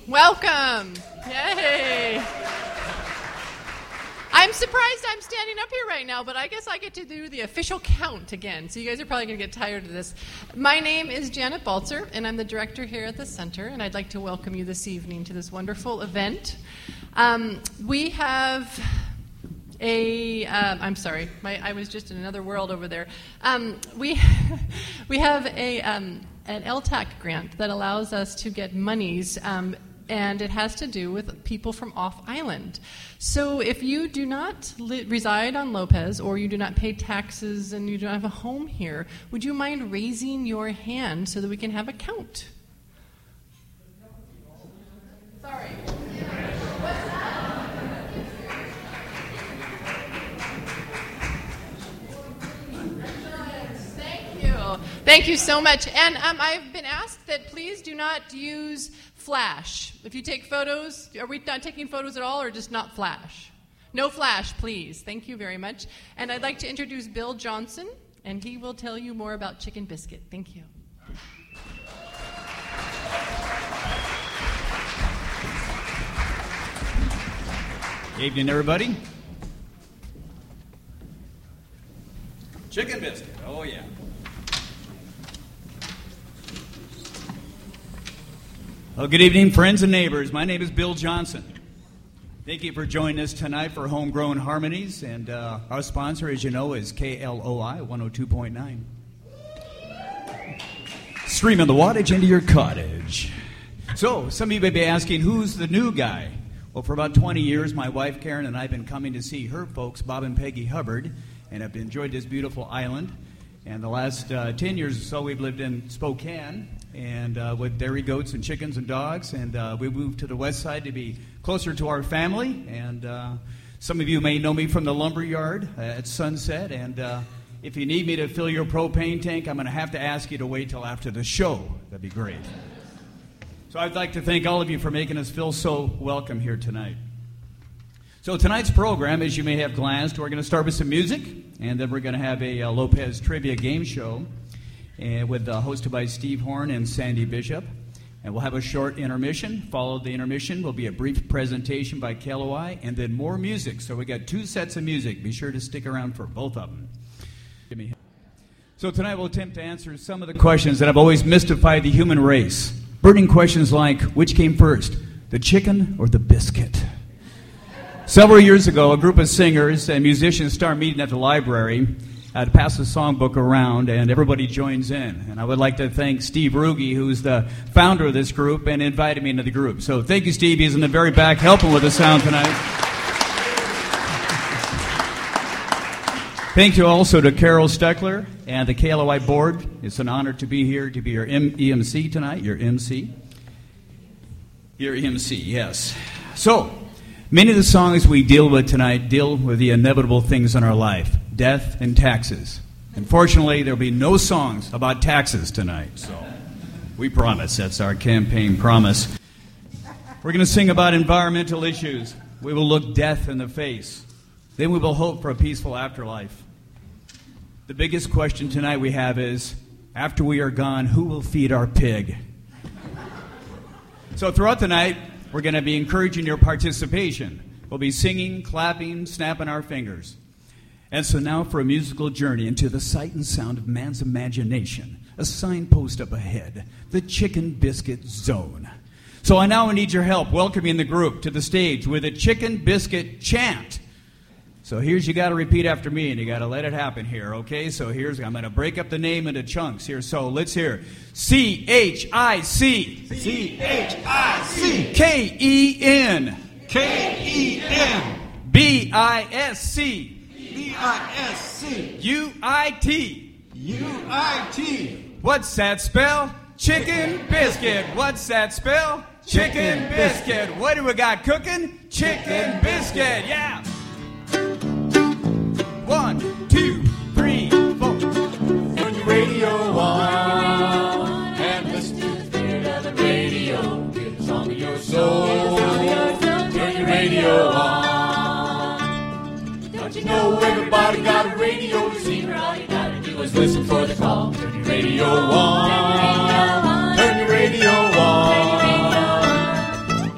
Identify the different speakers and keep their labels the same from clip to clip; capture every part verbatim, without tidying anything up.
Speaker 1: Welcome. Yay. I'm surprised I'm standing up here right now, but I guess I get to do the official count again, so you guys are probably going to get tired of this. My name is Janet Baltzer, and I'm the director here at the Center, and I'd like to welcome you this evening to this wonderful event. Um, we have a, uh, I'm sorry, my, I was just in another world over there. Um, we, we have a, um, an L TAC grant that allows us to get monies, um, and it has to do with people from off-island. So if you do not li- reside on Lopez, or you do not pay taxes and you don't have a home here, would you mind raising your hand so that we can have a count? Sorry. What's that? Thank you. Thank you so much. And um, I've been asked that please do not use flash. If you take photos, are we not taking photos at all, or just not flash? No flash, please. Thank you very much. And I'd like to introduce Bill Johnson, and he will tell you more about Chicken Biscuit. Thank you.
Speaker 2: Good evening, everybody. Chicken Biscuit, oh yeah. Well, good evening, friends and neighbors. My name is Bill Johnson. Thank you for joining us tonight for Homegrown Harmonies, and uh, our sponsor, as you know, is K L O I one oh two point nine. Streaming the wattage into your cottage. So, some of you may be asking, who's the new guy? Well, for about twenty years, my wife Karen and I have been coming to see her folks, Bob and Peggy Hubbard, and have enjoyed this beautiful island. And the last uh, ten years or so, we've lived in Spokane, and uh, with dairy goats and chickens and dogs, and uh, we moved to the west side to be closer to our family. And uh, some of you may know me from the lumber yard uh, at Sunset, and uh, if you need me to fill your propane tank, I'm going to have to ask you to wait till after the show. That'd be great. So I'd like to thank all of you for making us feel so welcome here tonight. So tonight's program, as you may have glanced, we're going to start with some music, and then we're going to have a uh, Lopez trivia game show, and with uh, hosted by Steve Horn and Sandy Bishop. And we'll have a short intermission. Followed the intermission will be a brief presentation by K L O I, and then more music. So we got two sets of music. Be sure to stick around for both of them. Give me. So tonight we'll attempt to answer some of the questions that have always mystified the human race. Burning questions like, which came first, the chicken or the biscuit? Several years ago, a group of singers and musicians started meeting at the library uh, to pass the songbook around, and everybody joins in. And I would like to thank Steve Ruge, who's the founder of this group, and invited me into the group. So thank you, Steve. He's in the very back helping with the sound tonight. Thank you also to Carol Steckler and the K L O I board. It's an honor to be here, to be your M- E M C tonight, your M C. Your M C, yes. So, many of the songs we deal with tonight deal with the inevitable things in our life, death and taxes. Unfortunately, there will be no songs about taxes tonight, so we promise. That's our campaign promise. We're going to sing about environmental issues. We will look death in the face. Then we will hope for a peaceful afterlife. The biggest question tonight we have is, after we are gone, who will feed our pig? So throughout the night, we're going to be encouraging your participation. We'll be singing, clapping, snapping our fingers. And so now for a musical journey into the sight and sound of man's imagination, a signpost up ahead, the Chicken Biscuit Zone. So I now need your help welcoming the group to the stage with a Chicken Biscuit chant. So here's, you got to repeat after me, and you got to let it happen here, okay? So here's, I'm going to break up the name into chunks here. So let's hear C H I C.
Speaker 3: C H I C.
Speaker 2: K E N.
Speaker 3: K E N.
Speaker 2: B I S C.
Speaker 3: B I S C.
Speaker 2: U I T.
Speaker 3: U I T.
Speaker 2: What's that spell? Chicken Biscuit. What's that spell? Chicken Biscuit. What do we got cooking? Chicken Biscuit. Yeah. One, two, three, four.
Speaker 3: Turn your radio on and listen to the spirit of the radio. Get the song of your soul. Turn your radio on. Don't you know everybody got a radio receiver? All you gotta do is listen for the call. Turn your radio on. Turn your radio on.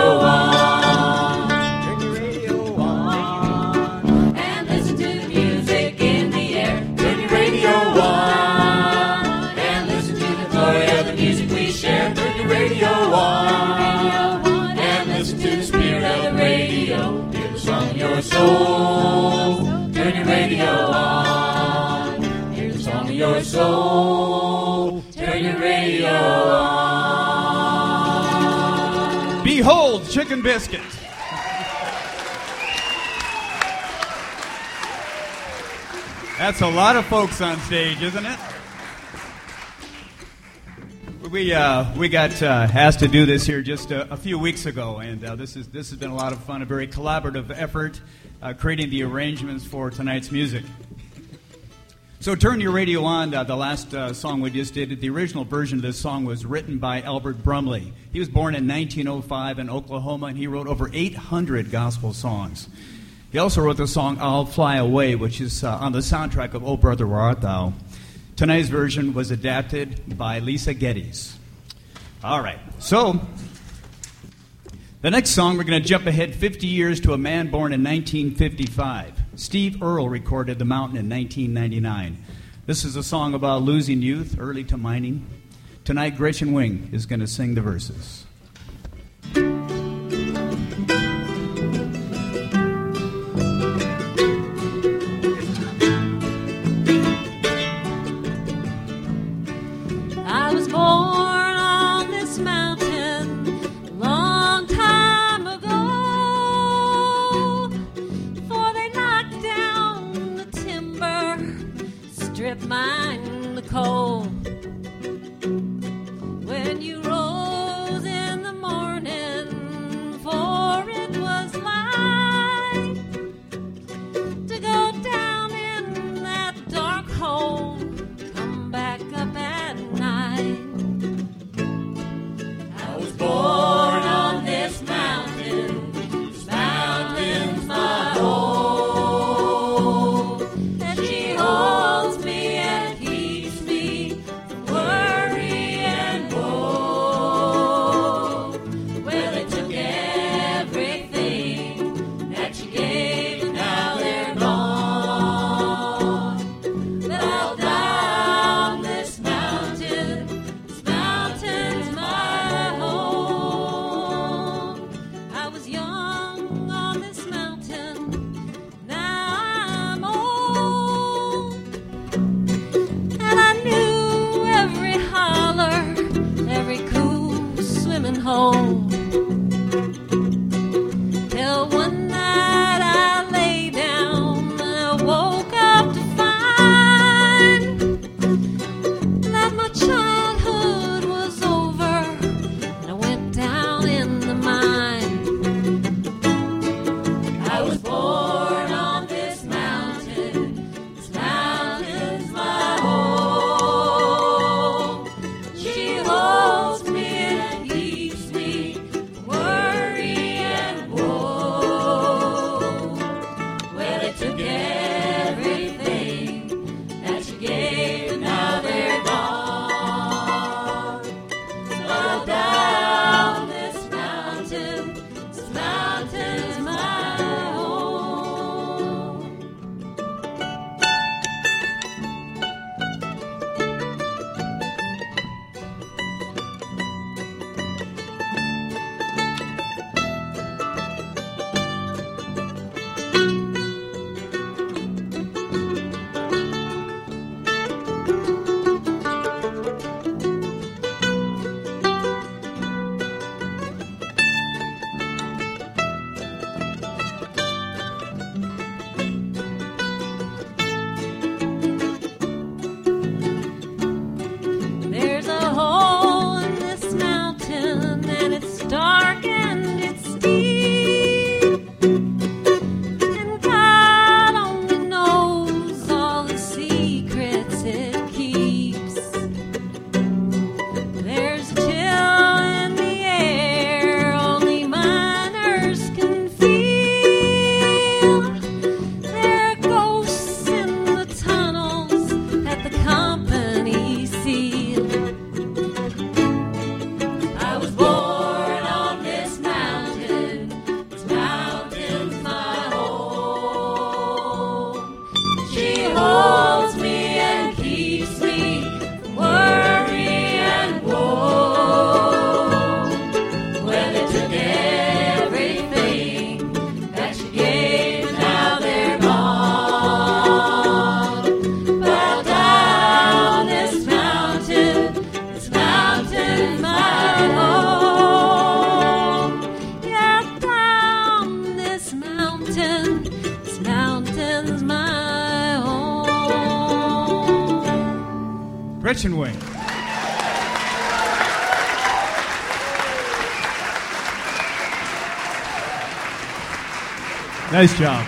Speaker 3: radio on.
Speaker 2: Turn your radio on.
Speaker 3: And listen to the music in the air. Turn your radio on. And listen to the glory of the music we share. Turn your radio on. And listen to the spirit of the radio. Hear the song of your soul. Turn your radio on. Hear the song of your soul. Turn your radio on.
Speaker 2: Behold, Chicken Biscuit. That's a lot of folks on stage, isn't it? We uh, we got uh, asked to do this here just a, a few weeks ago, and uh, this is this has been a lot of fun, a very collaborative effort, uh, creating the arrangements for tonight's music. So turn your radio on. Uh, the last uh, song we just did, the original version of this song was written by Albert Brumley. He was born in nineteen oh five in Oklahoma, and he wrote over eight hundred gospel songs. He also wrote the song I'll Fly Away, which is uh, on the soundtrack of Oh Brother Where Art Thou. Tonight's version was adapted by Lisa Geddes. All right, so the next song, we're going to jump ahead fifty years to a man born in nineteen fifty-five. Steve Earle recorded The Mountain in nineteen ninety-nine. This is a song about losing youth, early to mining. Tonight, Gretchen Wing is going to sing the verses.
Speaker 4: I was born on this mountain a long time ago, for they knocked down the timber, strip mine the coal. When you rose in
Speaker 2: Gretchen Wing. Nice job.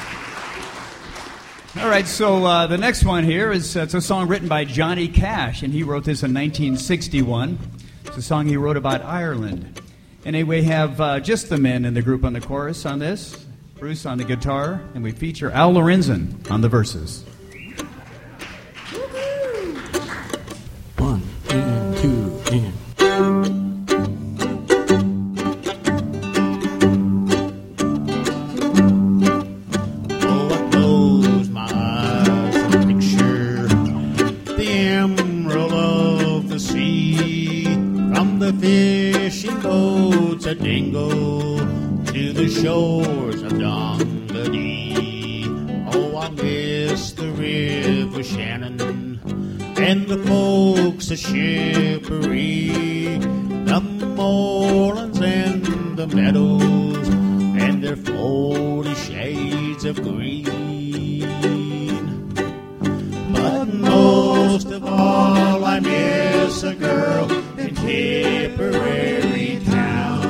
Speaker 2: All right, so uh, the next one here is uh, it's a song written by Johnny Cash, and he wrote this in nineteen sixty-one. It's a song he wrote about Ireland. And we have uh, just the men in the group on the chorus on this, Bruce on the guitar, and we feature Al Lorenzen on the verses.
Speaker 5: One, and two, and...
Speaker 6: Dingle to the shores of Dungadee. Oh, I miss the River Shannon and the folks of Shippery, the moorlands and the meadows and their forty shades of green. But most of all, I miss a girl in Tipperary town.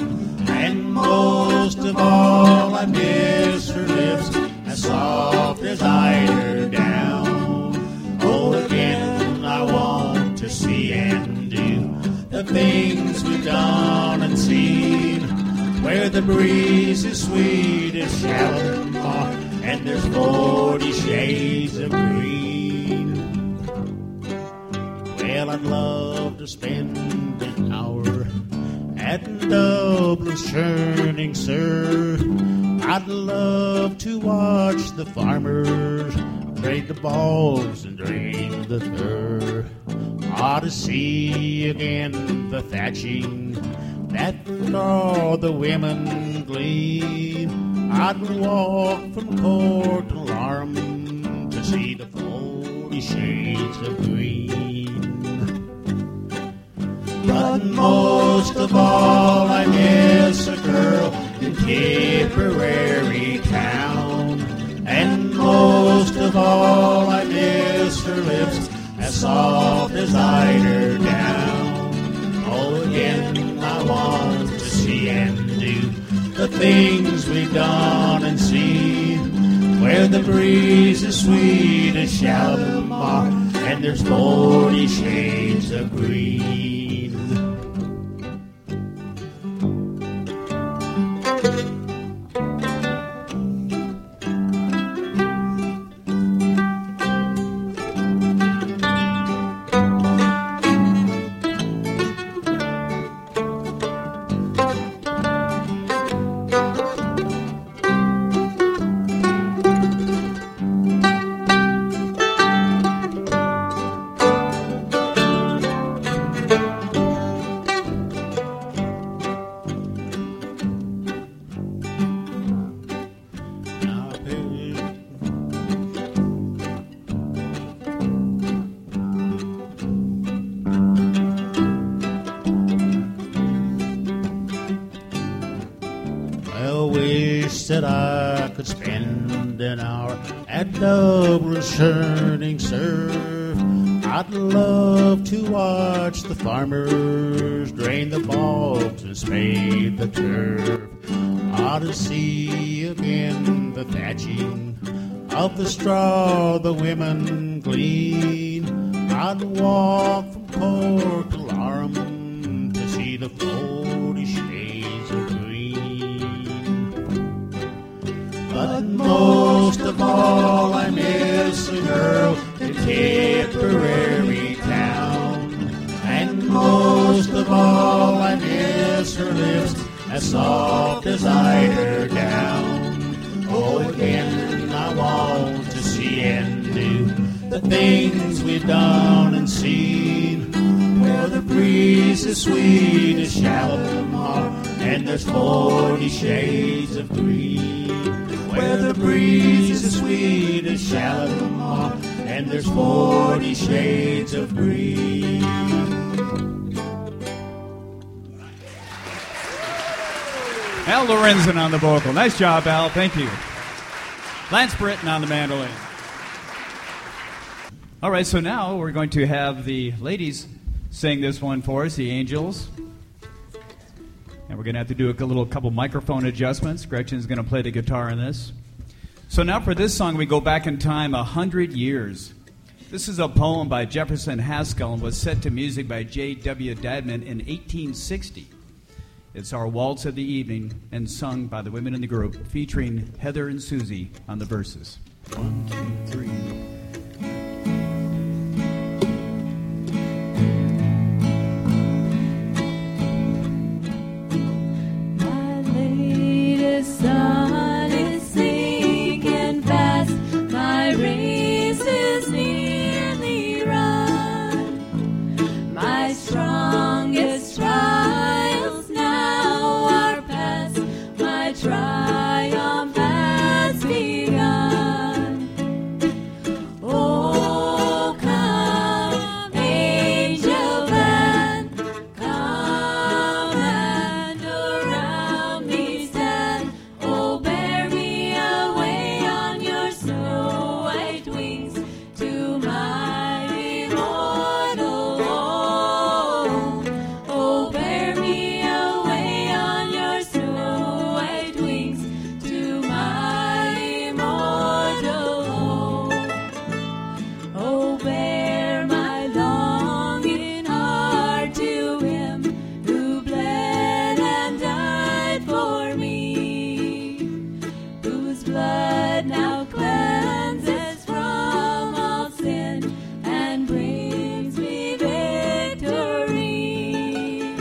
Speaker 6: Most of all, I miss her lips, as soft as eider down. Oh, again, I want to see and do the things we've done and seen, where the breeze is sweet as Shalimar, and there's forty shades of green. Well, I'd love to spend an hour at Dublin's churning, sir. I'd love to watch the farmers trade the bogs and drain the thur. Ought to see again the thatching that all the women glean. I'd walk from Court to Larm to see the forty shades of green. But most of all, I miss a girl in Tipperary town. And most of all, I miss her lips, as soft as eider down. Oh, again, I want to see and do the things we've done and seen, where the breeze is sweet as Shalimar, and there's forty shades of green. That I could spend an hour at Dublin's churning surf. I'd love to watch the farmers drain the bogs and spade the turf. Ought to see again the thatching of the straw the women glean. I'd walk from Cork to Larm to see the forty shades of But most of all, I miss a girl in Tipperary town. And most of all, I miss her lips, as soft as eider down. Oh, again, I want to see and do the things we've done and seen, where the breeze is sweet as Shalimar, and there's forty shades of green. Where the breeze is sweet as Shalimar, and there's forty shades of green.
Speaker 2: Al Lorenzen on the vocal. Nice job, Al. Thank you. Lance Britton on the mandolin. All right, so now we're going to have the ladies sing this one for us, the Angels. And we're going to have to do a little couple microphone adjustments. Gretchen's going to play the guitar in this. So now for this song, we go back in time a hundred years. This is a poem by Jefferson Haskell and was set to music by J W Dadman in eighteen sixty. It's our waltz of the evening and sung by the women in the group, featuring Heather and Susie on the verses. One, two, three.
Speaker 4: Sun is sinking fast, my race is nearly run. My strongest trials now are past, my triumph has begun. Oh, come, angel band, come and around me stand. Oh, bear me away on your snow white wings to my immortal home. Oh, bear me away on your snow white wings to my immortal home. Oh, bear my longing heart to him who bled and died for me, whose blood now cleanses from all sin and brings me victory.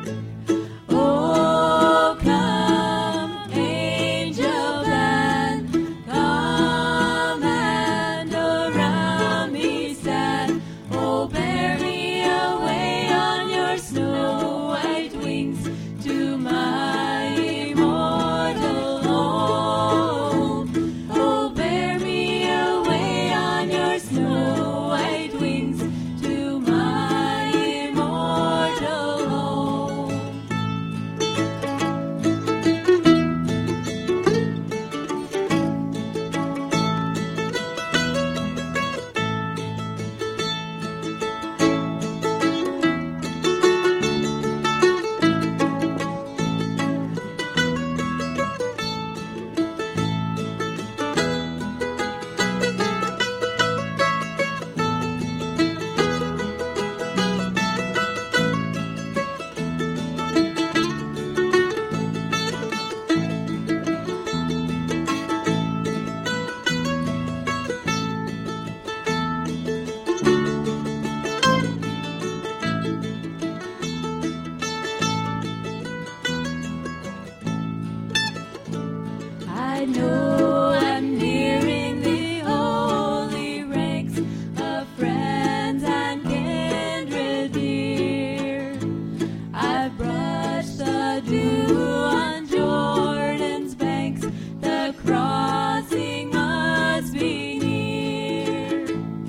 Speaker 4: Oh, come, angel band, come and around me stand. Oh, bear me away on your snow white wings to my immortal home. Oh, bear me away on your snow white wings to my immortal home. I know I'm nearing the holy ranks of friends and kindred dear. I've brushed the dew on Jordan's banks, the crossing must be near.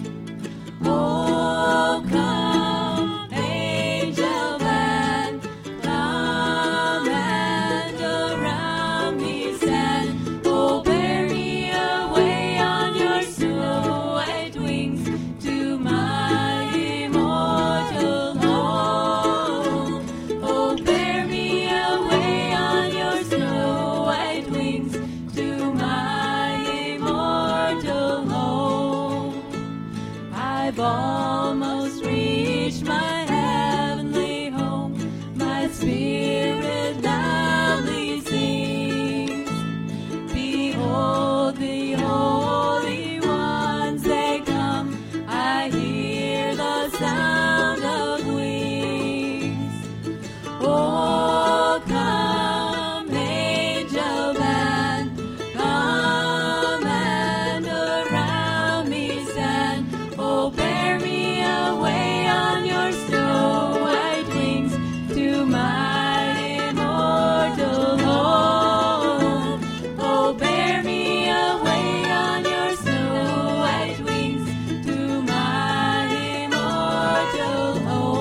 Speaker 4: Oh, come, angel band, come and around me stand. Oh, bear me away on your snow white wings to my immortal home. Oh, bear me away on your snow white wings to my immortal home. I've almost reached my heavenly home. My spirit loudly sings. Behold the holy ones, they come. I hear the sound of wings. Oh, come, angel band, come and around me stand. Oh, bear me away on your snow white wings to my immortal home. Oh, bear me away on your snow white wings to my immortal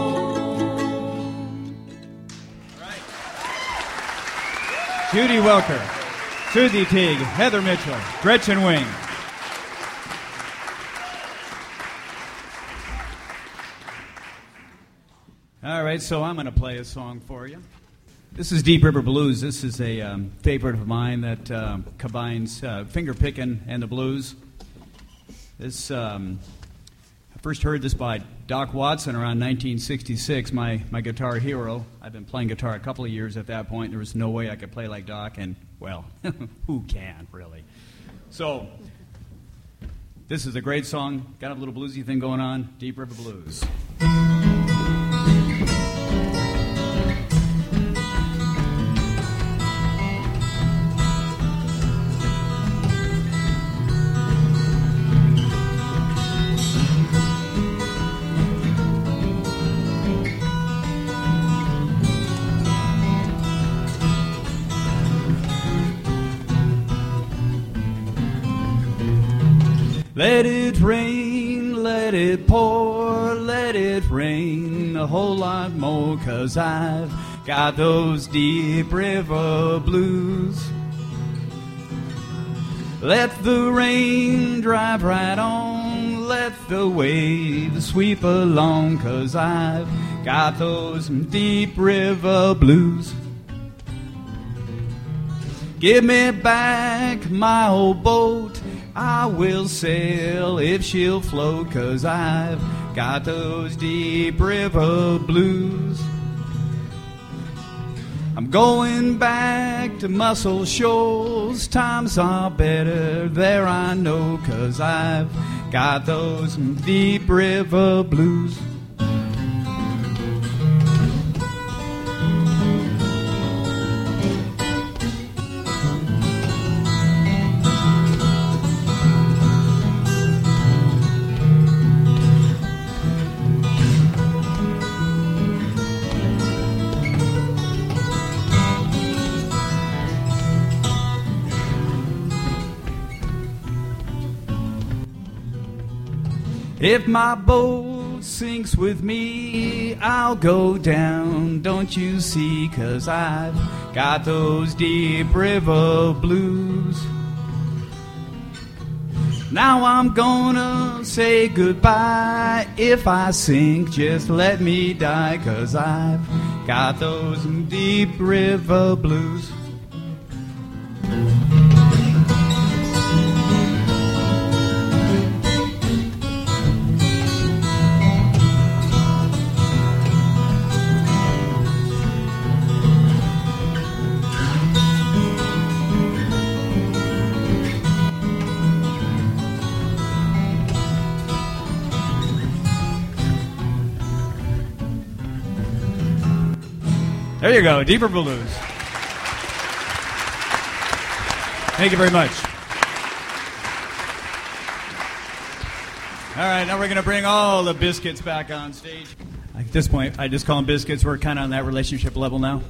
Speaker 4: home.
Speaker 2: Judy Welker, Susie Teague, Heather Mitchell, Gretchen Wing. right, so I'm going to play a song for you. This is Deep River Blues. This is a um, favorite of mine that uh, combines uh, finger picking and the blues. This um, I first heard this by Doc Watson around nineteen sixty-six, my, my guitar hero. I've been playing guitar a couple of years at that point. There was no way I could play like Doc, and, well, who can, really? So, this is a great song. Got a little bluesy thing going on. Deep River Blues. Let it rain, let it pour, let it rain a whole lot more, 'cause I've got those Deep River Blues. Let the rain drive right on, let the waves sweep along, 'cause I've got those Deep River Blues. Give me back my old boat, I will sail if she'll float, 'cause I've got those Deep River Blues. I'm going back to Muscle Shoals, times are better there I know, 'cause I've got those Deep River Blues. If my boat sinks with me, I'll go down, don't you see, 'cause I've got those Deep River Blues. Now I'm gonna say goodbye. If I sink, just let me die, 'cause I've got those Deep River Blues. There you go, Deep River Blues. Thank you very much. All right, now we're going to bring all the Biscuits back on stage. At this point, I just call them Biscuits. We're kind of on that relationship level now.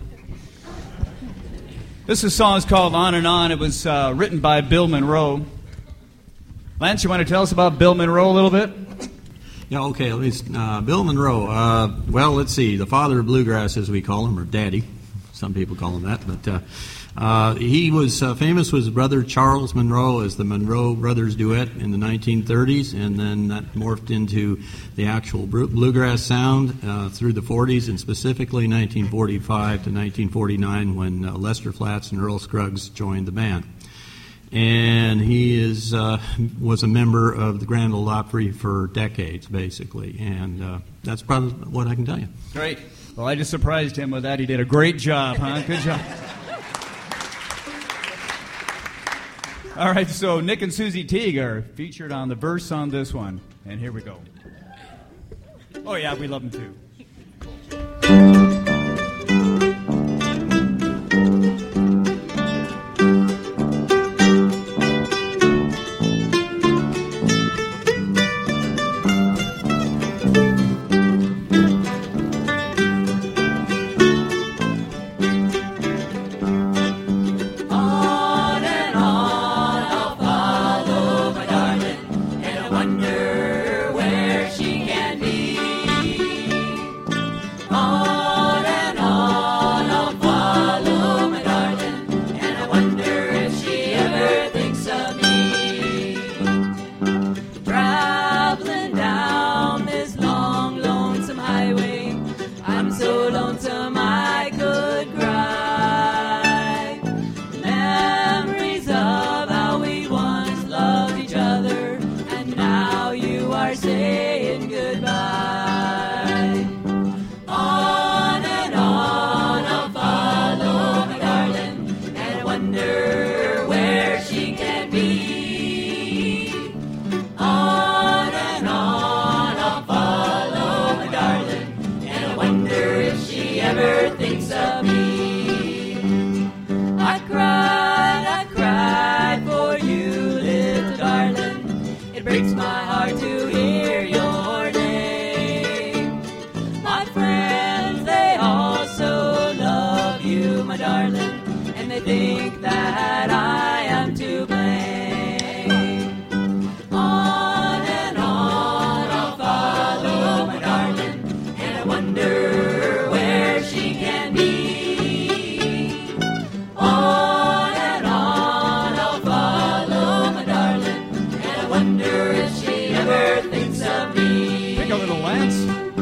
Speaker 2: This is song is called On and On. It was uh, written by Bill Monroe. Lance, you want to tell us about Bill Monroe a little bit?
Speaker 5: Yeah, okay. Let me, uh, Bill Monroe. Uh, well, let's see. The father of bluegrass, as we call him, or Daddy. Some people call him that. But uh, uh, he was uh, famous with his brother Charles Monroe as the Monroe Brothers Duet in the nineteen thirties, and then that morphed into the actual bluegrass sound uh, through the forties, and specifically nineteen forty-five to nineteen forty-nine when uh, Lester Flatts and Earl Scruggs joined the band. And he is uh, was a member of the Grand Ole Opry for decades, basically. And uh, that's probably what I can tell you.
Speaker 2: Great. Well, I just surprised him with that. He did a great job, huh? Good job. All right, so Nick and Susie Teague are featured on the verse on this one. And here we go. Oh, yeah, we love them, too.
Speaker 3: On wonder where she can be. On and on I'll follow my darling, and I wonder if she ever thinks of me. I cried, I cried for you, little darling. It breaks my heart to hear your name. My friends, they also love you, my darling, and they think that I am to blame. On and on I'll follow my darling, and I wonder where she can be. On and on I'll follow my darling, and I wonder if she ever thinks of me.
Speaker 2: Take a little Lance.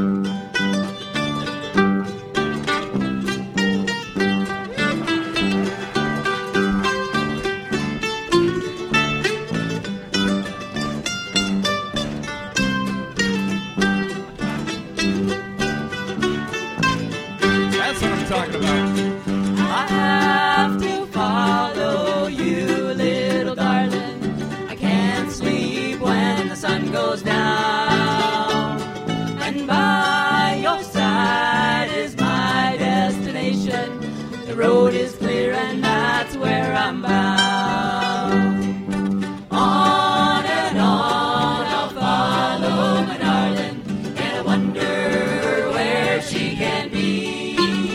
Speaker 2: That's what I'm talking about.
Speaker 3: I have to follow you, little darling. I can't sleep when the sun goes down. And by your side is my destination. The road is clear and that's where I'm bound. On and on I'll follow my darling, and I wonder where she can be.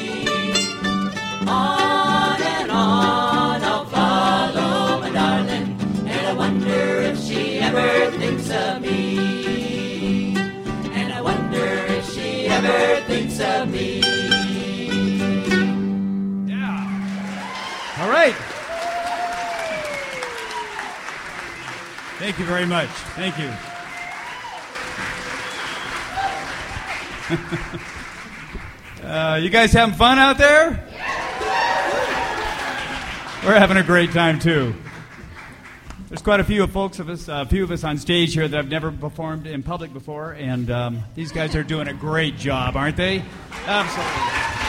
Speaker 3: On and on I'll follow my darling, and I wonder if she ever thinks of me. And I wonder if she ever thinks of me.
Speaker 2: Yeah. All right. Thank you very much. Thank you. uh, you guys having fun out there? We're having a great time too. There's quite a few folks of us, a uh, few of us on stage here that have never performed in public before, and um, these guys are doing a great job, aren't they? Absolutely.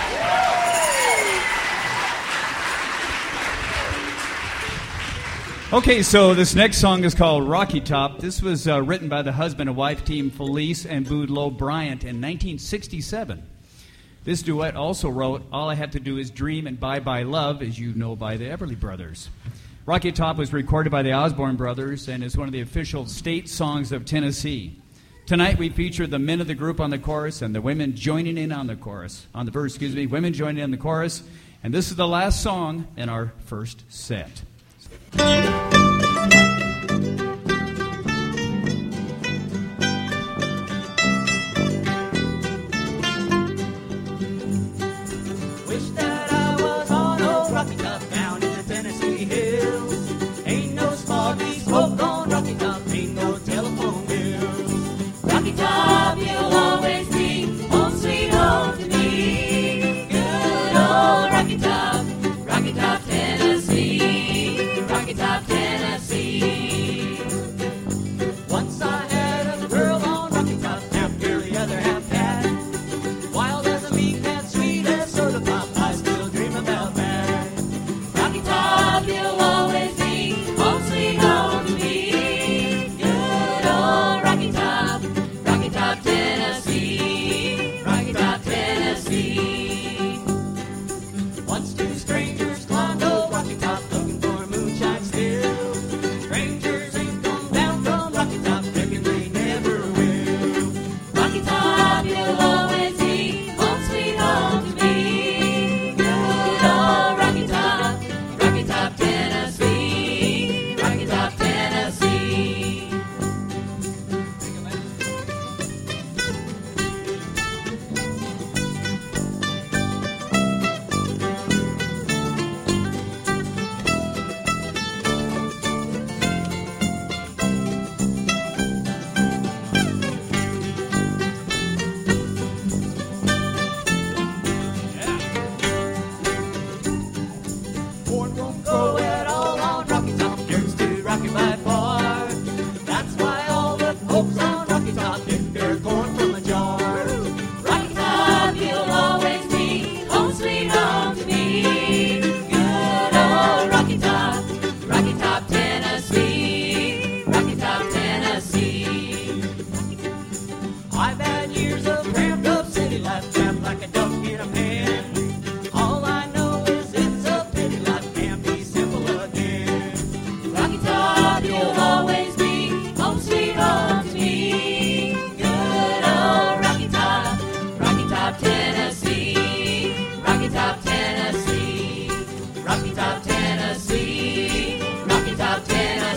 Speaker 2: Okay, so this next song is called Rocky Top. This was uh, written by the husband and wife team Felice and Boudleaux Bryant in nineteen sixty-seven. This duet also wrote All I Have to Do Is Dream and Bye Bye Love, as you know, by the Everly Brothers. Rocky Top was recorded by the Osborne Brothers and is one of the official state songs of Tennessee. Tonight we feature the men of the group on the chorus and the women joining in on the chorus. On the verse, excuse me, women joining in on the chorus. And this is the last song in our first set.
Speaker 3: Wish that I was on old Rocky Top down in the Tennessee hills. Ain't no smoggy smoke on Rocky Top, ain't no telephone bills. Rocky Top, you'll always be home sweet home to me. Good old Rocky Top, Rocky Top, Tennessee. Rocky Top, Tennessee. Once I had a girl on Rocky Top, half girl, the other half cat. Wild as a leaf and sweet as soda pop, I still dream about that. Rocky Top, you'll always be home sweet home to me. Good old Rocky Top, Rocky Top, Tennessee. Rocky Top, Tennessee. Once two strangers climbed old Rocky Top, looking for moonshine still. Strangers ain't come down from Rocky Top, reckon they never will. Rocky Top, you'll always be home sweet home to me. Good old Rocky Top, Rocky Top, Tennessee.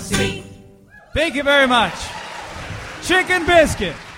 Speaker 3: C.
Speaker 2: Thank you very much. Chicken biscuit.